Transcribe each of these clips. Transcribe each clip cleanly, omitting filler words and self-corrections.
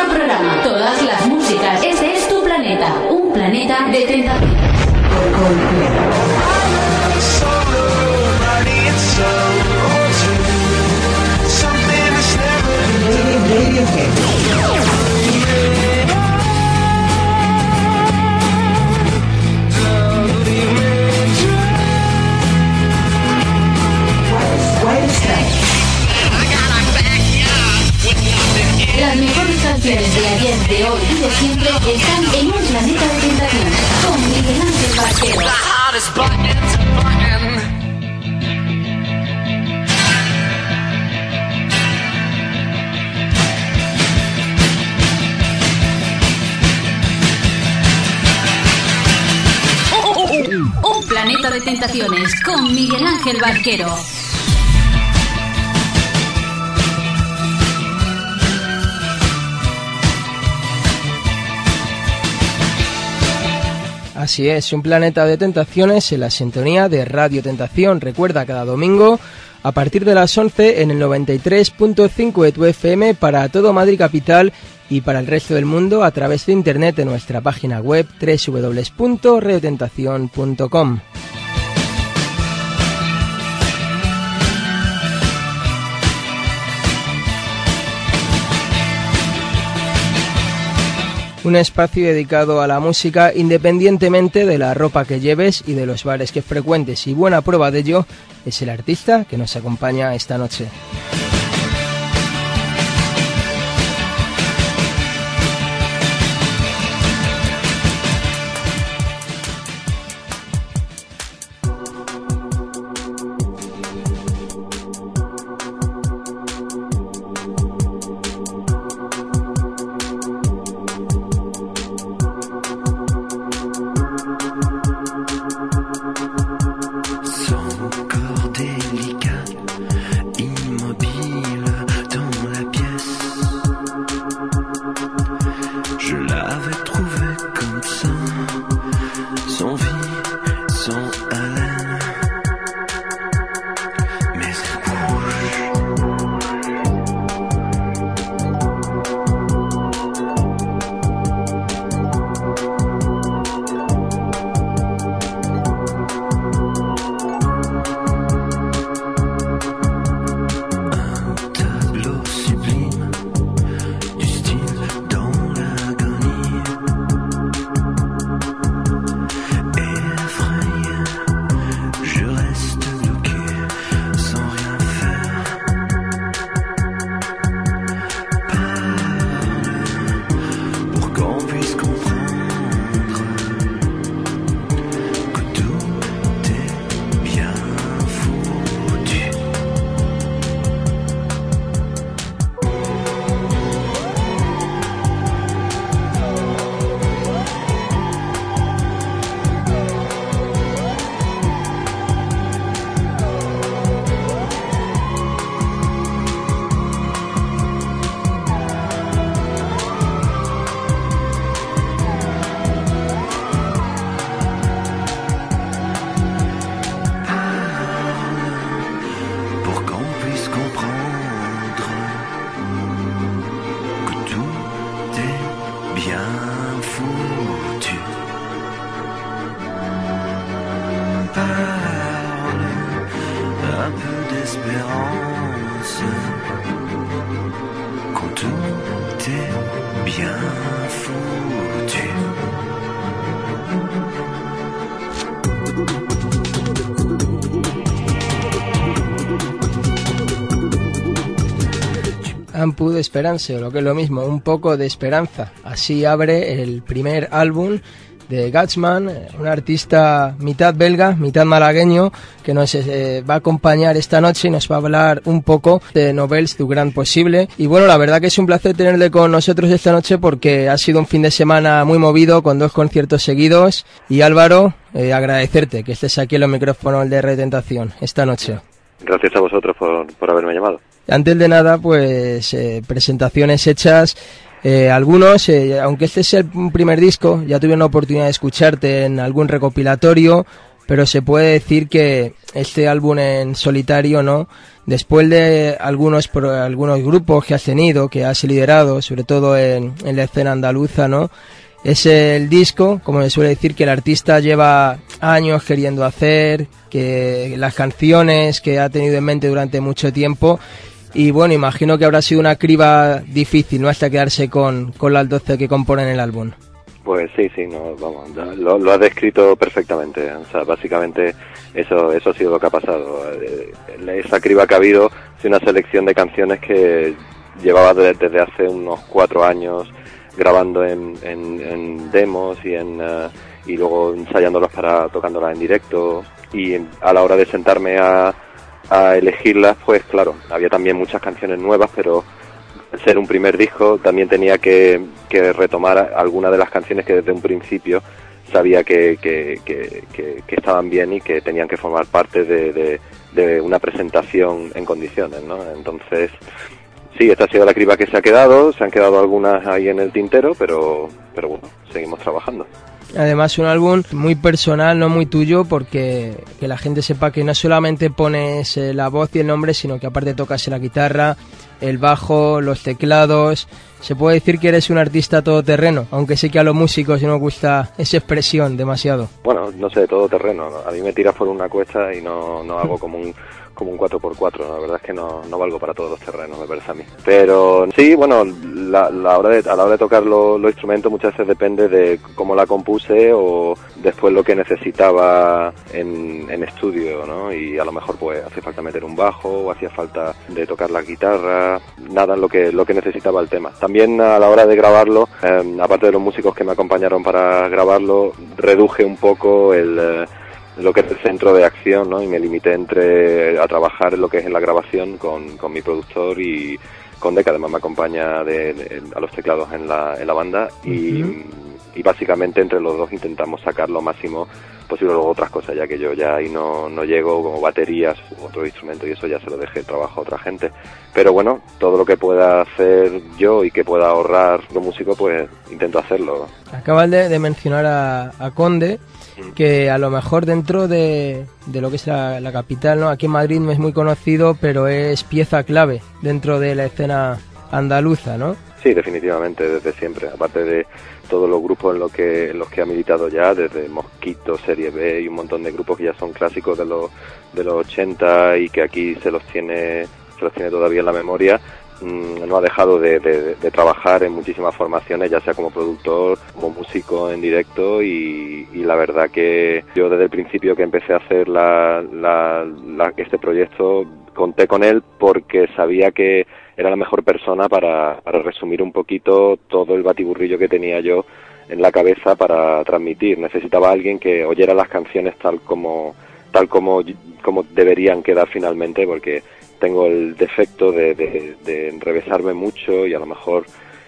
programa, todas las músicas. Este es tu planeta, un planeta de tentaciones. Las mejores canciones de ayer, de hoy y de siempre están en un planeta de tentaciones con Miguel Ángel Barquero. Un planeta de tentaciones con Miguel Ángel Barquero. Así es, un planeta de tentaciones en la sintonía de Radio Tentación. Recuerda, cada domingo a partir de las 11 en el 93.5 de tu FM para todo Madrid Capital y para el resto del mundo a través de internet en nuestra página web www.radiotentacion.com. Un espacio dedicado a la música independientemente de la ropa que lleves y de los bares que frecuentes, y buena prueba de ello es el artista que nos acompaña esta noche. Un peu d'espérance, o lo que es lo mismo, un poco de esperanza. Así abre el primer álbum de Gatsman, un artista mitad belga, mitad malagueño, que nos va a acompañar esta noche y nos va a hablar un poco de Novels du Grand Possible. Y bueno, la verdad que es un placer tenerle con nosotros esta noche porque ha sido un fin de semana muy movido con 2 conciertos seguidos. Y Álvaro, agradecerte que estés aquí en los micrófonos de Retentación esta noche. Gracias a vosotros por haberme llamado. Antes de nada, pues presentaciones hechas. Algunos, aunque este sea el primer disco, ya tuvieron la oportunidad de escucharte en algún recopilatorio, pero se puede decir que este álbum en solitario, ¿no? Después de algunos grupos que has tenido, que has liderado, sobre todo en la escena andaluza, ¿no? Es el disco, como se suele decir, que el artista lleva años queriendo hacer, que las canciones que ha tenido en mente durante mucho tiempo. Y bueno, imagino que habrá sido una criba difícil, ¿no? Hasta quedarse con las 12 que componen el álbum. Pues sí, no, vamos, lo has descrito perfectamente. O sea, básicamente eso ha sido lo que ha pasado. Esa criba que ha habido es una selección de canciones que llevaba desde hace unos 4 años grabando en demos y luego ensayándolas para tocándolas en directo, y a la hora de sentarme a elegirlas, pues claro, había también muchas canciones nuevas, pero al ser un primer disco también tenía que retomar algunas de las canciones que desde un principio sabía que estaban bien y que tenían que formar parte de una presentación en condiciones, ¿no? Entonces sí, esta ha sido la criba que se ha quedado, se han quedado algunas ahí en el tintero, pero bueno, seguimos trabajando. Además, un álbum muy personal, no muy tuyo, porque que la gente sepa que no solamente pones la voz y el nombre, sino que aparte tocas la guitarra, el bajo, los teclados. Se puede decir que eres un artista todoterreno, aunque sé que a los músicos no nos gusta esa expresión demasiado. Bueno, no sé, todoterreno, ¿no? A mí me tiras por una cuesta y no hago como un 4x4, ¿no? La verdad es que no valgo para todos los terrenos, me parece a mí. Pero sí, bueno, a la hora de tocar los instrumentos muchas veces depende de cómo la compuse o después lo que necesitaba en estudio, ¿no? Y a lo mejor pues hace falta meter un bajo o hacía falta de tocar la guitarra, nada, lo que necesitaba el tema. También a la hora de grabarlo, aparte de los músicos que me acompañaron para grabarlo, reduje un poco lo que es el centro de acción, ¿no? Y me limité a trabajar en lo que es en la grabación con mi productor y Conde, que además me acompaña a los teclados en la banda, y básicamente entre los dos intentamos sacar lo máximo posible. Luego otras cosas, ya que yo ya ahí no llego, como baterías u otro instrumento, y eso ya se lo dejé el trabajo a otra gente. Pero bueno, todo lo que pueda hacer yo y que pueda ahorrar los músicos, pues intento hacerlo. Acabas de mencionar a Conde, que a lo mejor dentro de lo que es la capital, ¿no? Aquí en Madrid no es muy conocido, pero es pieza clave dentro de la escena andaluza, ¿no? Sí, definitivamente, desde siempre. Aparte de todos los grupos en los que ha militado ya, desde Mosquito, Serie B y un montón de grupos que ya son clásicos de los 80 y que aquí se los tiene todavía en la memoria. No ha dejado de trabajar en muchísimas formaciones, ya sea como productor, como músico en directo, y la verdad que yo desde el principio que empecé a hacer este proyecto conté con él porque sabía que era la mejor persona para resumir un poquito todo el batiburrillo que tenía yo en la cabeza para transmitir. Necesitaba a alguien que oyera las canciones tal como deberían quedar finalmente, porque tengo el defecto de enrevesarme mucho y a lo mejor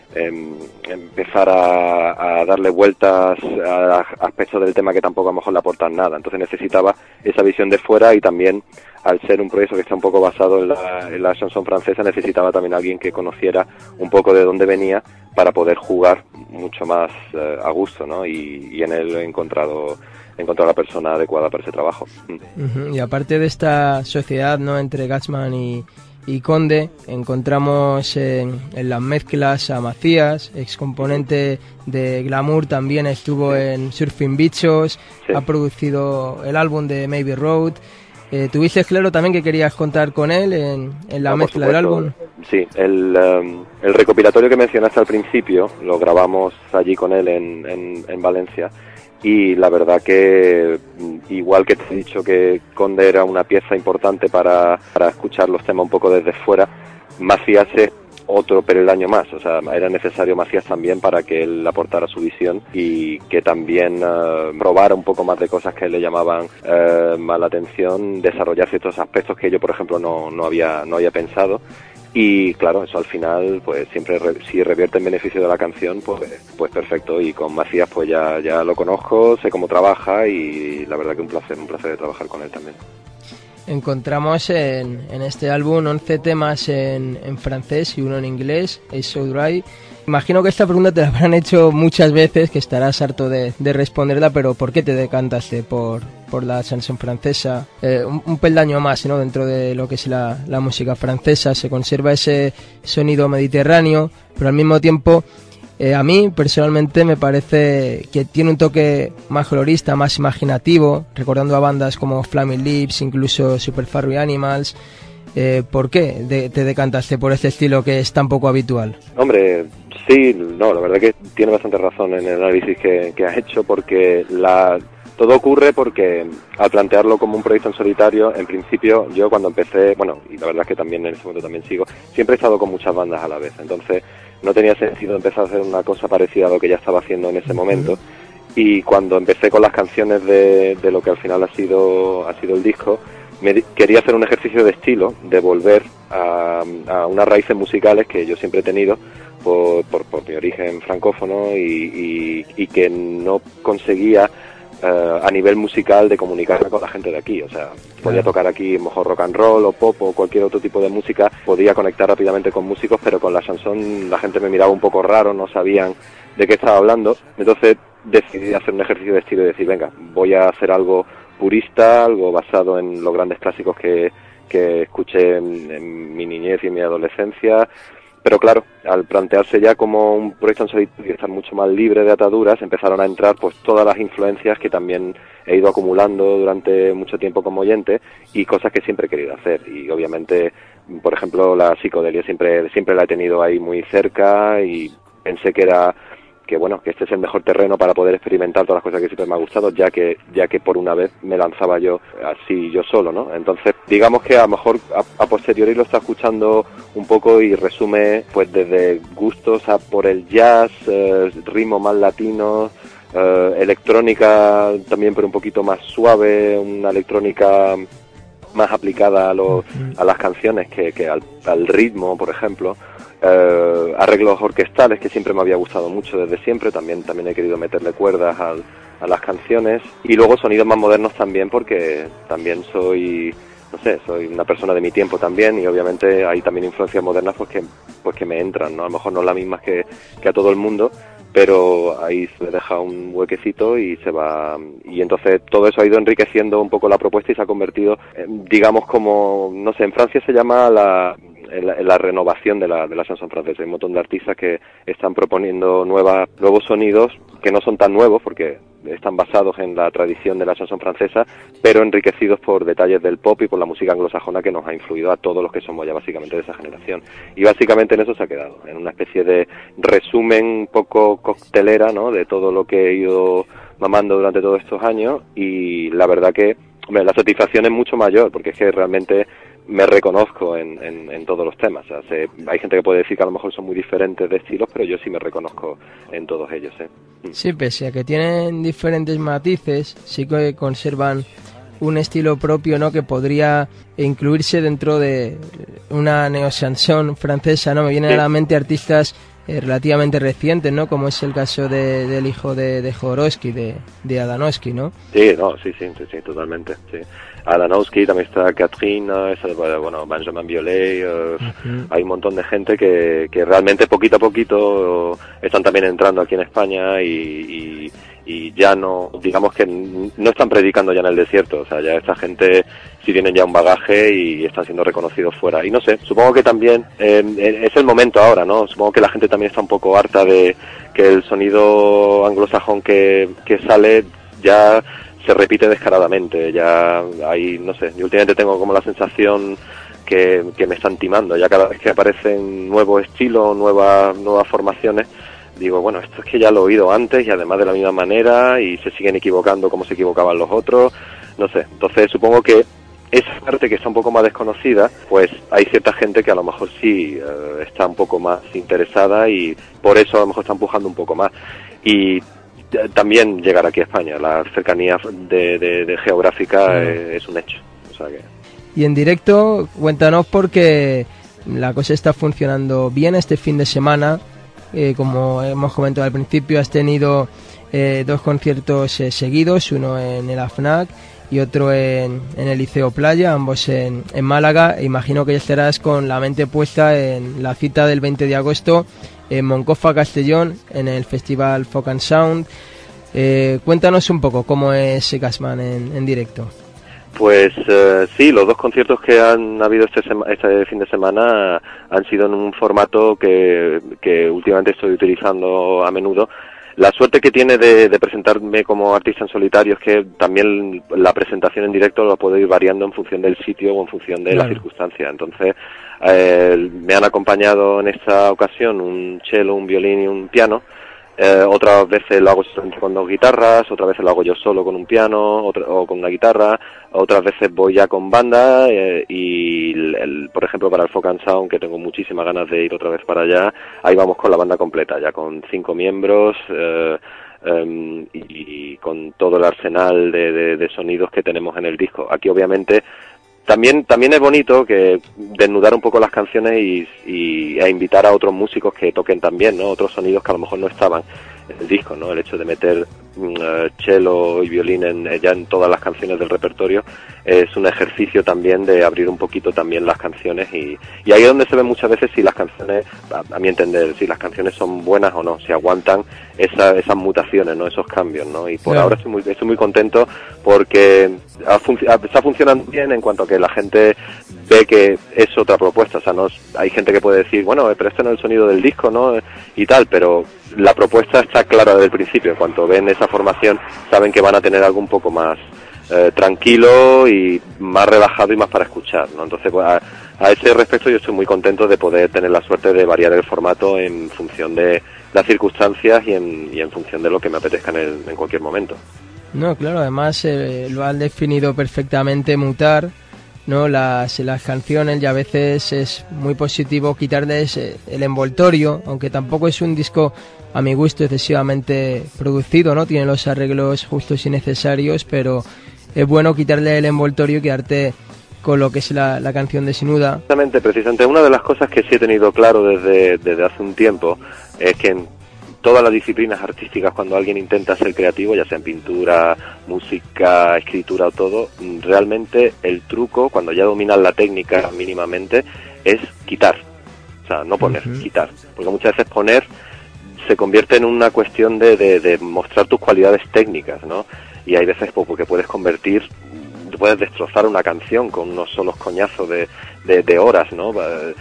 empezar a darle vueltas a aspectos del tema que tampoco a lo mejor le aportan nada. Entonces necesitaba esa visión de fuera, y también al ser un proyecto que está un poco basado en la chanson francesa, necesitaba también alguien que conociera un poco de dónde venía para poder jugar mucho más a gusto, ¿no? Y en él he encontrado la persona adecuada para ese trabajo. Y aparte de esta sociedad, ¿no?, entre Gatsman y Conde, encontramos en las mezclas a Macías, excomponente de Glamour, también estuvo en Surfing Bichos, ha producido el álbum de Maybe Road. ¿Tuviste claro también que querías contar con él en la mezcla del álbum? Sí, el recopilatorio que mencionaste al principio lo grabamos allí con él en Valencia, y la verdad que, igual que te he dicho que Conde era una pieza importante para escuchar los temas un poco desde fuera, Macías es otro peldaño más. O sea, era necesario Macías también para que él aportara su visión y que también probara un poco más de cosas que le llamaban más la atención, desarrollar ciertos aspectos que yo, por ejemplo, no había pensado. Y claro, eso al final, pues siempre si revierte en beneficio de la canción, pues perfecto. Y con Macías pues ya lo conozco, sé cómo trabaja, y la verdad que un placer de trabajar con él también. Encontramos en este álbum 11 temas en francés y uno en inglés, It's So Dry. Imagino que esta pregunta te la habrán hecho muchas veces, que estarás harto de responderla, pero ¿por qué te decantaste por la chanson francesa? Un peldaño más, ¿no? Dentro de lo que es la música francesa, se conserva ese sonido mediterráneo, pero al mismo tiempo a mí personalmente me parece que tiene un toque más colorista, más imaginativo, recordando a bandas como Flaming Lips, incluso Superfurry Animals. ¿Por qué te decantaste por este estilo que es tan poco habitual? Hombre, sí, no, la verdad que tiene bastante razón en el análisis que has hecho, porque todo ocurre porque al plantearlo como un proyecto en solitario, en principio yo cuando empecé, bueno, y la verdad es que también en ese momento también sigo, siempre he estado con muchas bandas a la vez, entonces no tenía sentido empezar a hacer una cosa parecida a lo que ya estaba haciendo en ese momento. Y cuando empecé con las canciones de lo que al final ha sido el disco, quería hacer un ejercicio de estilo, de volver a unas raíces musicales que yo siempre he tenido por mi origen francófono y que no conseguía a nivel musical de comunicarme con la gente de aquí. O sea, podía tocar aquí mejor rock and roll o pop o cualquier otro tipo de música, podía conectar rápidamente con músicos, pero con la chanson la gente me miraba un poco raro, no sabían de qué estaba hablando. Entonces decidí hacer un ejercicio de estilo y decir, venga, voy a hacer algo purista, algo basado en los grandes clásicos que escuché en mi niñez y en mi adolescencia. Pero claro, al plantearse ya como un proyecto en solitario y estar mucho más libre de ataduras, empezaron a entrar pues todas las influencias que también he ido acumulando durante mucho tiempo como oyente y cosas que siempre he querido hacer. Y obviamente, por ejemplo, la psicodelia siempre la he tenido ahí muy cerca y pensé que este es el mejor terreno para poder experimentar todas las cosas que siempre me ha gustado, ya que por una vez me lanzaba yo así yo solo, ¿no? Entonces, digamos que a lo mejor a posteriori lo está escuchando un poco y resume pues desde gustos a por el jazz, ritmos más latinos, electrónica también pero un poquito más suave, una electrónica más aplicada a las canciones que al ritmo, por ejemplo. Arreglos orquestales que siempre me había gustado mucho desde siempre, también he querido meterle cuerdas a las canciones, y luego sonidos más modernos también, porque también soy una persona de mi tiempo también, y obviamente hay también influencias modernas pues que me entran, ¿no? A lo mejor no las mismas que a todo el mundo, pero ahí se deja un huequecito y se va, y entonces todo eso ha ido enriqueciendo un poco la propuesta y se ha convertido, digamos, como, no sé, en Francia se llama la renovación de la chanson francesa. Hay un montón de artistas que están proponiendo nuevos sonidos que no son tan nuevos porque están basados en la tradición de la chanson francesa, pero enriquecidos por detalles del pop y por la música anglosajona que nos ha influido a todos los que somos ya básicamente de esa generación. Y básicamente en eso se ha quedado, en una especie de resumen un poco coctelera, ¿no?, de todo lo que he ido mamando durante todos estos años, y la verdad que, hombre, la satisfacción es mucho mayor porque es que realmente me reconozco en todos los temas. O sea, hay gente que puede decir que a lo mejor son muy diferentes de estilos, pero yo sí me reconozco en todos ellos. Sí, pese a que tienen diferentes matices, sí que conservan un estilo propio, ¿no?, que podría incluirse dentro de una neo-chanson francesa, ¿no? Me vienen a la mente artistas relativamente recientes, ¿no?, como es el caso del hijo de Jodorowsky, de Adanowski, ¿no? Sí, totalmente, sí. Adanowski, también está Catherine, Benjamin Biolay, hay un montón de gente que realmente poquito a poquito están también entrando aquí en España y ya no, digamos que no están predicando ya en el desierto, o sea, ya esta gente sí tienen ya un bagaje y están siendo reconocidos fuera. Y no sé, supongo que también es el momento ahora, ¿no? Supongo que la gente también está un poco harta de que el sonido anglosajón que sale ya se repite descaradamente, ya hay, no sé, yo últimamente tengo como la sensación que me están timando, ya cada vez que aparecen nuevos estilos, nuevas formaciones, digo, bueno, esto es que ya lo he oído antes y además de la misma manera y se siguen equivocando como se equivocaban los otros, no sé, entonces supongo que esa parte que está un poco más desconocida, pues hay cierta gente que a lo mejor sí está un poco más interesada y por eso a lo mejor está empujando un poco más. Y también llegar aquí a España, la cercanía de geográfica es un hecho. O sea que... Y en directo, cuéntanos, porque la cosa está funcionando bien este fin de semana. Como hemos comentado al principio, has tenido 2 conciertos seguidos, uno en el AFNAC y otro en el Liceo Playa, ambos en Málaga. E imagino que ya estarás con la mente puesta en la cita del 20 de agosto en Moncofa, Castellón, en el Festival Folk and Sound. Cuéntanos un poco cómo es Gatsman en directo. Pues sí, los dos conciertos que han habido este fin de semana han sido en un formato que últimamente estoy utilizando a menudo. La suerte que tiene de presentarme como artista en solitario es que también la presentación en directo la puedo ir variando en función del sitio o en función de la circunstancia. Entonces, me han acompañado en esta ocasión un cello, un violín y un piano. Otras veces lo hago con dos guitarras, otras veces lo hago yo solo con un piano o con una guitarra, otras veces voy ya con banda por ejemplo, para el Folk and Sound, que tengo muchísimas ganas de ir otra vez para allá, ahí vamos con la banda completa, ya con 5 miembros y con todo el arsenal de sonidos que tenemos en el disco. Aquí obviamente también es bonito que desnudar un poco las canciones e invitar a otros músicos que toquen también, ¿no? Otros sonidos que a lo mejor no estaban en el disco, ¿no? El hecho de meter cello y violín ya en todas las canciones del repertorio es un ejercicio también de abrir un poquito también las canciones y ahí es donde se ve muchas veces si las canciones, a mi entender, si las canciones son buenas o no, si aguantan esas mutaciones, ¿no? Esos cambios, ¿no? Y por ahora estoy muy contento porque está funcionando bien en cuanto a que la gente ve que es otra propuesta. O sea, hay gente que puede decir, bueno, pero este no es el sonido del disco, ¿no? Y tal, pero la propuesta está clara desde el principio. En cuanto ven esa formación, saben que van a tener algo un poco más tranquilo y más relajado y más para escuchar, ¿no? Entonces, pues, a ese respecto yo estoy muy contento de poder tener la suerte de variar el formato en función de las circunstancias y en función de lo que me apetezca en cualquier momento. No, claro, además lo han definido perfectamente, mutar, ¿no? Las canciones, y a veces es muy positivo quitarles el envoltorio, aunque tampoco es un disco a mi gusto excesivamente producido, ¿no? Tiene los arreglos justos y necesarios, pero es bueno quitarle el envoltorio y quedarte con lo que es la canción de Sin Duda. Precisamente una de las cosas que sí he tenido claro desde hace un tiempo es que en todas las disciplinas artísticas, cuando alguien intenta ser creativo, ya sea en pintura, música, escritura o todo, realmente el truco, cuando ya dominas la técnica mínimamente, es quitar. O sea, no poner, quitar. Porque muchas veces poner se convierte en una cuestión de mostrar tus cualidades técnicas, ¿no? Y hay veces porque puedes destrozar una canción con unos solos coñazos de horas, ¿no?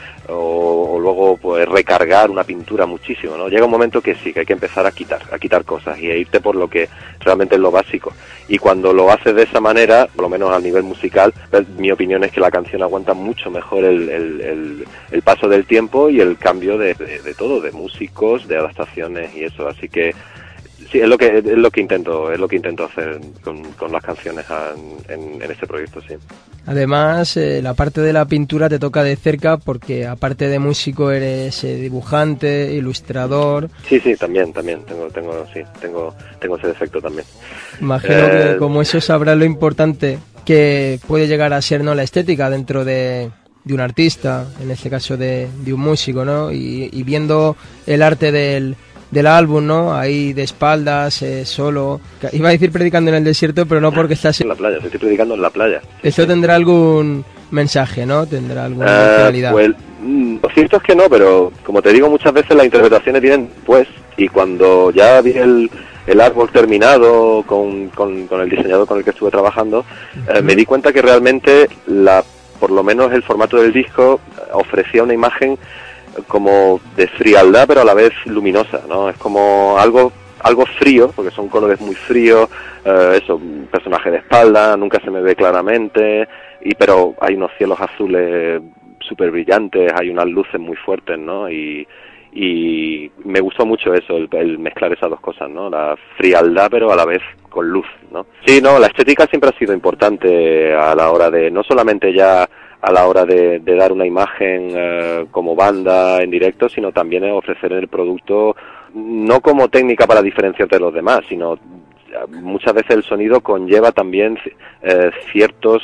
O luego pues recargar una pintura muchísimo, ¿no? Llega un momento que sí, que hay que empezar a quitar cosas y a irte por lo que realmente es lo básico. Y cuando lo haces de esa manera, por lo menos a nivel musical, mi opinión es que la canción aguanta mucho mejor el paso del tiempo y el cambio de todo, de músicos, de adaptaciones y eso. Así que sí, es lo que intento hacer con las canciones en este proyecto, sí. Además, la parte de la pintura te toca de cerca porque aparte de músico eres dibujante, ilustrador. Sí, también tengo ese defecto también. Imagino que como eso sabrás lo importante que puede llegar a ser, ¿no?, la estética dentro de un artista, en este caso de un músico, ¿no? Y viendo el arte del álbum, ¿no? Ahí de espaldas, solo. Iba a decir predicando en el desierto, pero no porque estás en la playa, estoy predicando en la playa. Esto tendrá algún mensaje, ¿no? Tendrá alguna finalidad. Pues lo cierto es que no, pero como te digo, muchas veces las interpretaciones vienen pues, y cuando ya vi el árbol terminado con el diseñador con el que estuve trabajando, me di cuenta que realmente por lo menos el formato del disco ofrecía una imagen como de frialdad pero a la vez luminosa, ¿no? Es como algo frío, porque son colores muy fríos, un personaje de espalda, nunca se me ve claramente, pero hay unos cielos azules súper brillantes, hay unas luces muy fuertes, ¿no? Y me gustó mucho eso, el mezclar esas dos cosas, ¿no? La frialdad pero a la vez con luz, ¿no? Sí, no, la estética siempre ha sido importante a la hora de, no solamente ya a la hora de dar una imagen como banda en directo, sino también ofrecer el producto no como técnica para diferenciarte de los demás, sino muchas veces el sonido conlleva también ciertas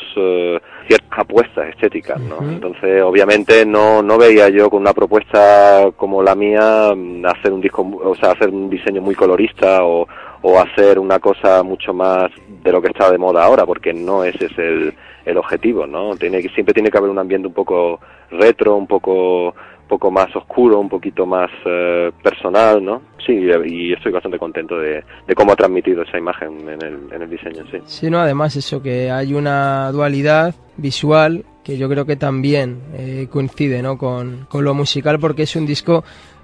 apuestas estéticas, ¿no? Entonces, obviamente no veía yo con una propuesta como la mía hacer un disco, o sea, hacer un diseño muy colorista o hacer una cosa mucho más de lo que está de moda ahora, porque no ese es el objetivo, ¿no? Siempre tiene que haber un ambiente un poco retro, un poco más oscuro, un poquito más personal, ¿no? Sí, y estoy bastante contento de cómo ha transmitido esa imagen en el diseño, sí. Sí, no, además eso, que hay una dualidad visual que yo creo que también coincide, ¿no? con lo musical, porque es un disco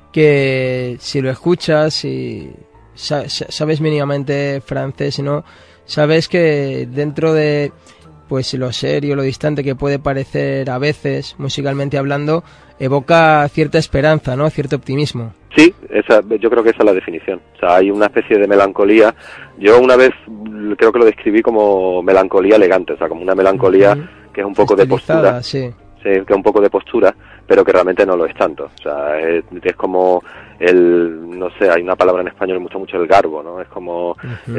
que si lo escuchas y sabes mínimamente francés, ¿no? Sabes que dentro de pues lo serio, lo distante que puede parecer a veces, musicalmente hablando, evoca cierta esperanza, ¿no? Cierto optimismo. Sí, yo creo que esa es la definición. O sea, hay una especie de melancolía. Yo una vez creo que lo describí como melancolía elegante, o sea, como una melancolía que es un poco de postura. Sí. Sí, que es un poco de postura, pero que realmente no lo es tanto. O sea, es como no sé, hay una palabra en español que me gusta mucho, el garbo, ¿no? Es como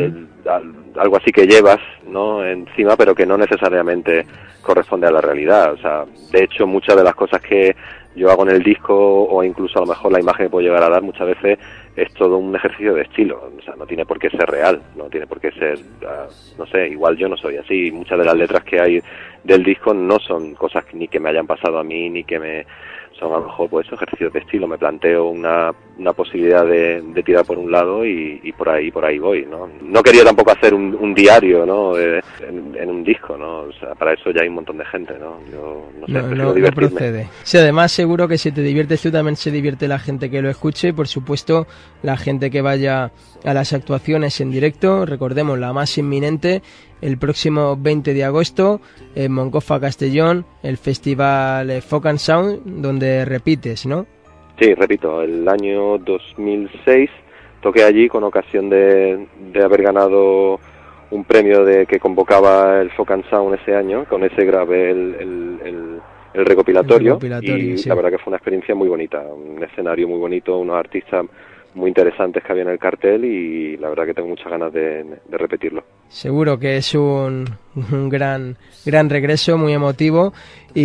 algo así que llevas, ¿no? Encima, pero que no necesariamente corresponde a la realidad. O sea, de hecho, muchas de las cosas que yo hago en el disco, o incluso a lo mejor la imagen que puedo llegar a dar muchas veces, es todo un ejercicio de estilo. O sea, no tiene por qué ser real, no tiene por qué ser, no sé, igual yo no soy así. Muchas de las letras que hay del disco no son cosas ni que me hayan pasado a mí, ni que son a lo mejor pues ejercicios de estilo. Me planteo una posibilidad de tirar por un lado y por ahí voy, ¿no? No quería tampoco hacer un diario, ¿no? En un disco, ¿no? O sea, para eso ya hay un montón de gente, ¿no? Yo no sé, prefiero divertirme. No procede. Sí, además seguro que si te diviertes tú, también se divierte la gente que lo escuche y por supuesto la gente que vaya a las actuaciones en directo. Recordemos, la más inminente, el próximo 20 de agosto en Moncofa, Castellón, el festival Folk and Sound, donde repites, ¿no? Sí, repito, el año 2006 toqué allí con ocasión de haber ganado un premio que convocaba el Folk and Sound ese año. Con ese grabé el recopilatorio y sí. La verdad que fue una experiencia muy bonita, un escenario muy bonito, unos artistas muy interesantes que había en el cartel y la verdad que tengo muchas ganas de repetirlo. Seguro que es un gran regreso, muy emotivo,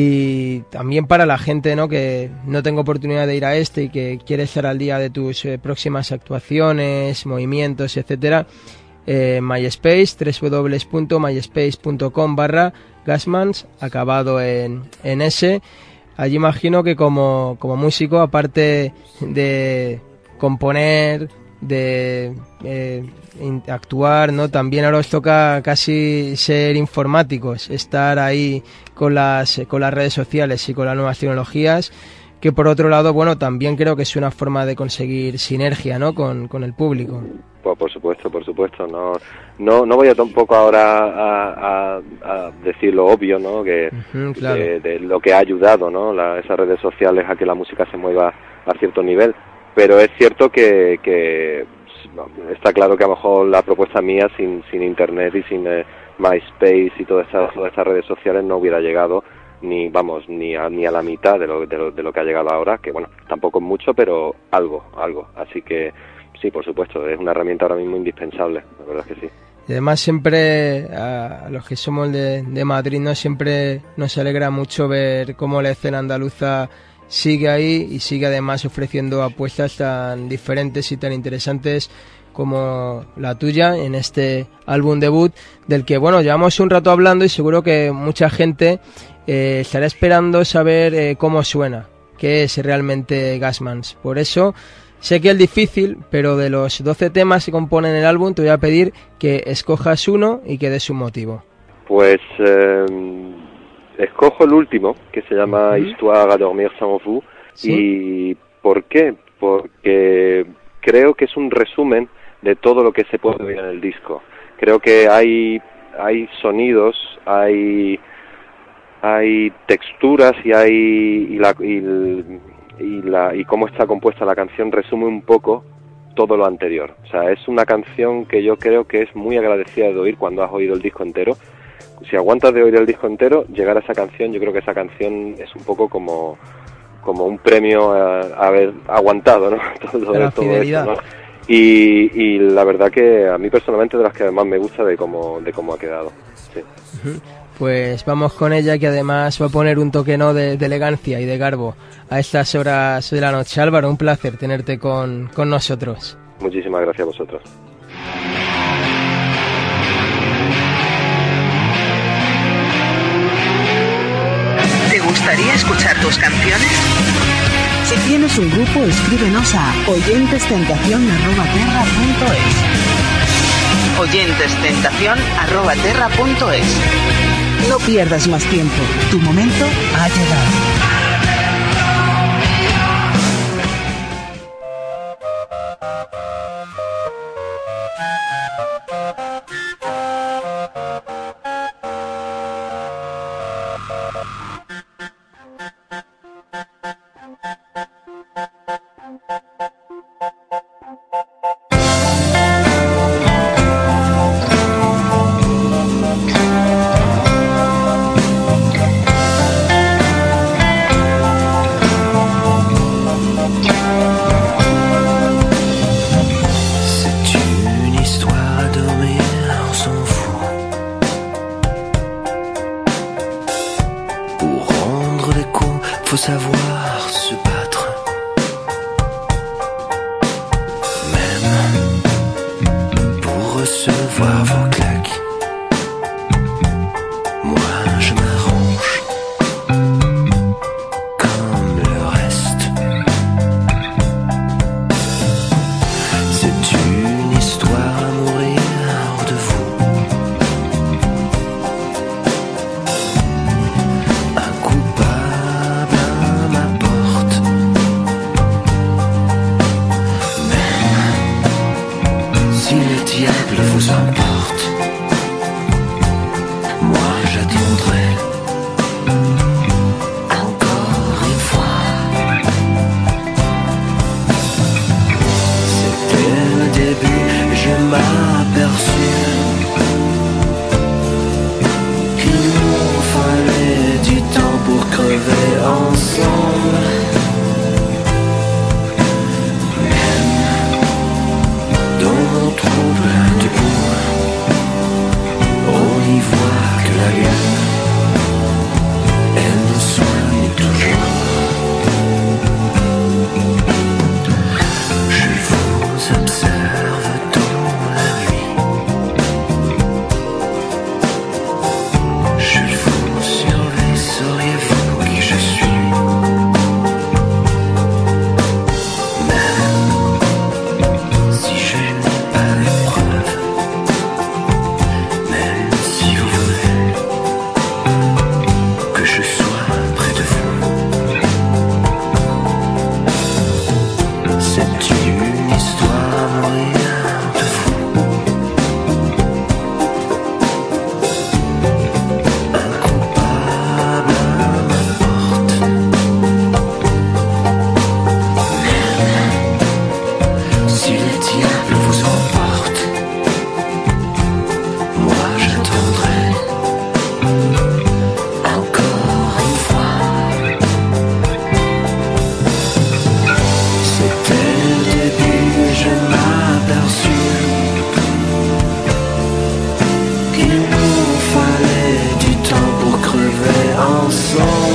y también para la gente, ¿no?, que no tengo oportunidad de ir a y que quiere estar al día de tus próximas actuaciones, movimientos, etcétera. MySpace, www.myspace.com/Gasmans, acabado en S. Allí imagino que como músico, aparte de componer, de actuar, ¿no?, también ahora os toca casi ser informáticos, estar ahí con las redes sociales y con las nuevas tecnologías, que por otro lado, bueno, también creo que es una forma de conseguir sinergia, ¿no?, con el público. Pues por supuesto, no voy a tampoco ahora a decir lo obvio, ¿no?, que claro. de lo que ha ayudado, ¿no?, esas redes sociales a que la música se mueva a cierto nivel. Pero es cierto que está claro que a lo mejor la propuesta mía sin internet y sin MySpace y todas estas redes sociales no hubiera llegado ni a la mitad de lo que ha llegado ahora, que bueno, tampoco es mucho, pero algo. Así que sí, por supuesto, es una herramienta ahora mismo indispensable, la verdad es que sí. Y además siempre, a los que somos de Madrid, ¿no?, siempre nos alegra mucho ver cómo la escena andaluza sigue ahí y sigue además ofreciendo apuestas tan diferentes y tan interesantes como la tuya en este álbum debut, del que bueno, llevamos un rato hablando y seguro que mucha gente estará esperando saber cómo suena, qué es realmente Gasmans. Por eso sé que es difícil, pero de los 12 temas que componen el álbum te voy a pedir que escojas uno y que des un motivo. Pues escojo el último, que se llama Histoire à dormir sans vous. ¿Sí? ¿Y por qué? Porque creo que es un resumen de todo lo que se puede ver en el disco. Creo que hay sonidos, hay texturas y cómo está compuesta la canción resume un poco todo lo anterior. O sea, es una canción que yo creo que es muy agradecida de oír cuando has oído el disco entero. Si aguantas de oír el disco entero, llegar a esa canción, yo creo que esa canción es un poco como un premio a haber aguantado, ¿no? todo fidelidad. esto, ¿no? y la verdad que a mí personalmente de las que más me gusta de cómo ha quedado. Sí. Pues vamos con ella, que además va a poner un toque de elegancia y de garbo a estas horas de la noche. Álvaro, un placer tenerte con nosotros. Muchísimas gracias a vosotros. ¿Te gustaría escuchar tus canciones? Si tienes un grupo, escríbenos a oyentestentacion@terra.es. oyentestentacion@terra.es. No pierdas más tiempo. Tu momento ha llegado.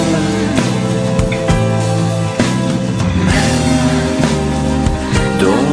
Don't